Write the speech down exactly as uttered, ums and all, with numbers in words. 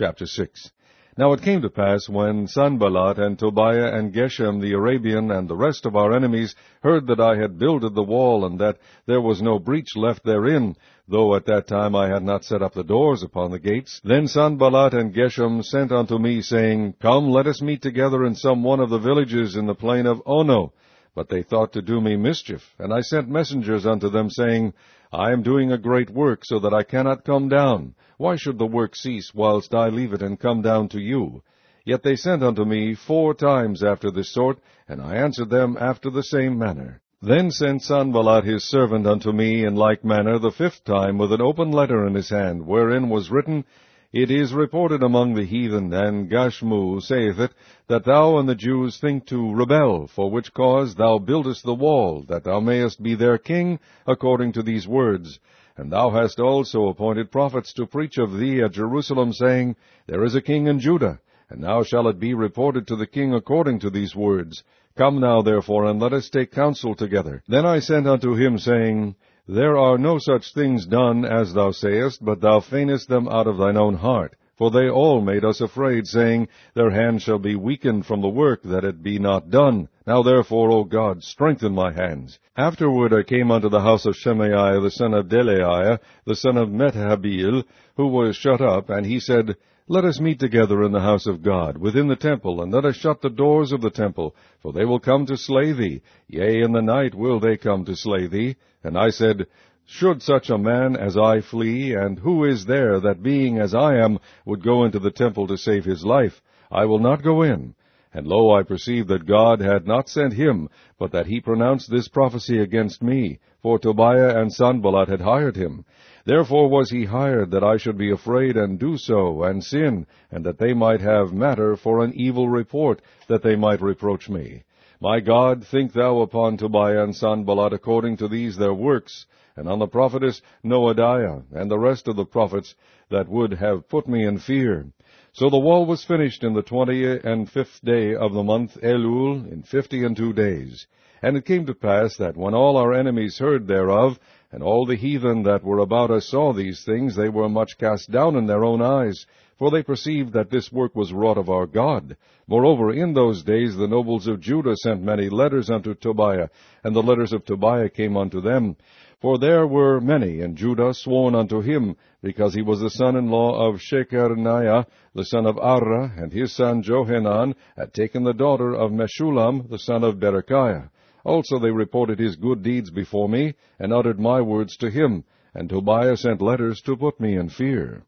Chapter six. Now it came to pass, when Sanballat and Tobiah and Geshem the Arabian and the rest of our enemies heard that I had builded the wall, and that there was no breach left therein, though at that time I had not set up the doors upon the gates, then Sanballat and Geshem sent unto me, saying, Come, let us meet together in some one of the villages in the plain of Ono. But they thought to do me mischief, and I sent messengers unto them, saying, I am doing a great work, so that I cannot come down. Why should the work cease, whilst I leave it and come down to you? Yet they sent unto me four times after this sort, and I answered them after the same manner. Then sent Sanballat his servant unto me in like manner the fifth time, with an open letter in his hand, wherein was written, It is reported among the heathen, and Gashmu saith it, that thou and the Jews think to rebel, for which cause thou buildest the wall, that thou mayest be their king, according to these words. And thou hast also appointed prophets to preach of thee at Jerusalem, saying, There is a king in Judah. And now shall it be reported to the king according to these words. Come now, therefore, and let us take counsel together. Then I sent unto him, saying, There are no such things done as thou sayest, but thou feignest them out of thine own heart. For they all made us afraid, saying, Their hand shall be weakened from the work, that it be not done. Now therefore, O God, strengthen my hands. Afterward I came unto the house of Shemaiah the son of Delaiah, the son of Methabil, who was shut up, and he said, Let us meet together in the house of God, within the temple, and let us shut the doors of the temple, for they will come to slay thee. Yea, in the night will they come to slay thee. And I said, Should such a man as I flee, and who is there that, being as I am, would go into the temple to save his life? I will not go in. And lo, I perceived that God had not sent him, but that he pronounced this prophecy against me, for Tobiah and Sanballat had hired him. Therefore was he hired, that I should be afraid and do so, and sin, and that they might have matter for an evil report, that they might reproach me. My God, think thou upon Tobiah and Sanballat according to these their works, and on the prophetess Noadiah, and the rest of the prophets, that would have put me in fear. So the wall was finished in the twentieth and fifth day of the month Elul, in fifty and two days. And it came to pass that when all our enemies heard thereof, and all the heathen that were about us saw these things, they were much cast down in their own eyes, for they perceived that this work was wrought of our God. Moreover, in those days the nobles of Judah sent many letters unto Tobiah, and the letters of Tobiah came unto them. For there were many in Judah sworn unto him, because he was the son-in-law of Shechaniah, the son of Arah, and his son Johanan had taken the daughter of Meshullam, the son of Berechiah. Also they reported his good deeds before me, and uttered my words to him, and Tobiah sent letters to put me in fear.